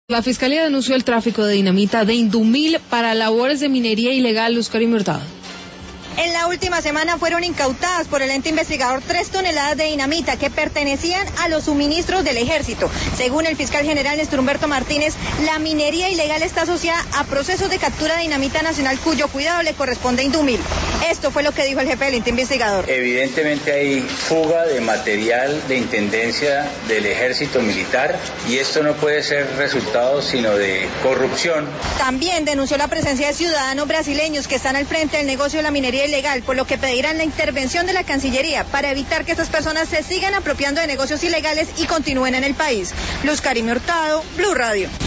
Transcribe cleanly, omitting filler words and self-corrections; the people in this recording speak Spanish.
La Fiscalía denunció el tráfico de dinamita de Indumil para labores de minería ilegal. Luz Karim Hurtado. En la última semana fueron incautadas por el ente investigador 3 toneladas de dinamita que pertenecían a los suministros del ejército. Según el fiscal general Néstor Humberto Martínez, la minería ilegal está asociada a procesos de captura de dinamita nacional cuyo cuidado le corresponde a Indumil. Esto fue lo que dijo el jefe del ente investigador. Evidentemente hay fuga de material de intendencia del ejército militar y esto no puede ser resultado sino de corrupción. También denunció la presencia de ciudadanos brasileños que están al frente del negocio de la minería ilegal, por lo que pedirán la intervención de la Cancillería para evitar que estas personas se sigan apropiando de negocios ilegales y continúen en el país. Luz Karim Hurtado, Blue Radio.